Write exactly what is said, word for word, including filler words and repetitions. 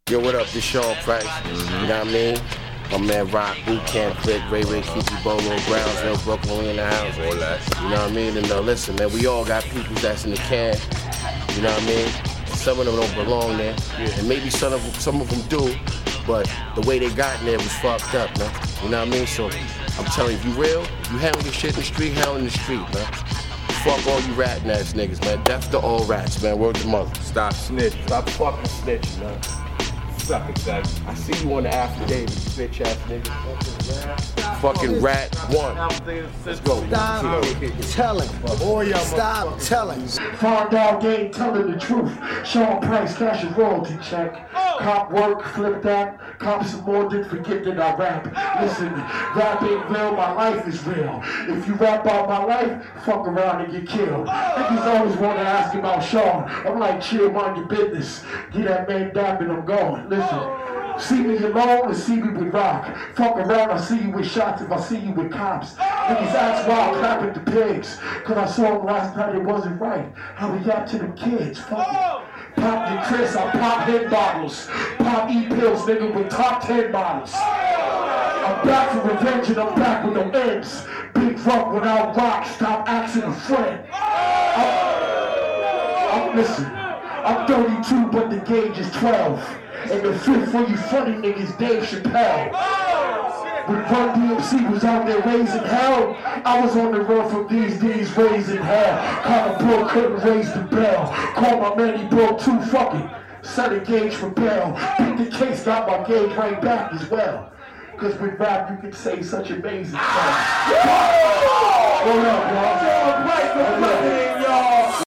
Yo, what up? This Sean Price. You know what I mean? My man Rock, Boot Camp, Click, Ray Ray, Kiki, Bolo, Brownsville, Brooklyn, we in the house. All that. You know what I mean? And uh, listen, man, we all got people that's in the can. You know what I mean? Some of them don't belong there. Yeah. And maybe some of them, some of them do, but the way they got in there was fucked up, man. You know what I mean? So I'm telling you, if you real, if you handle your shit in the street, handle in the street, man. Fuck all you ratting ass niggas, man. Death to all rats, man. Word to mother. Stop snitching. Stop fucking snitching, man. Suck it, Zach. I see you on the affidavit, you bitch ass nigga. Fucking rat one. Let's go. Stop telling. Stop telling. Find out game telling the truth. Sean Price, cash a royalty check. Cop work, flip that. Cop some more, didn't forget that I rap. Listen, rap ain't real, my life is real. If you rap about my life, fuck around and get killed. Niggas always want to ask about Sean. I'm like, chill, mind your business. Get that man back and I'm going. Listen, see me alone or see me with rock. Fuck around, I see you with shots if I see you with cops. Niggas ask why I clap at the pigs. Cause I saw them last night, it wasn't right. How we got to the kids, fuck it. Pop your Chris, I pop head bottles. Pop E-pills, nigga, with top ten bottles. I'm back for revenge and I'm back with no ends. Big rock without rock, stop asking a friend. I'm, I'm listen, I'm thirty-two, but the gauge is twelve. And the fifth for you funny niggas, Dave Chappelle. When Run D M C was out there raising hell, I was on the road from these D's raising hell. Connor Bill couldn't raise the bell. Call my man, he broke two fucking. Set a gauge for bail. Beat the case, got my gauge right back as well. Cause with rap, you can say such amazing things. What up, y'all?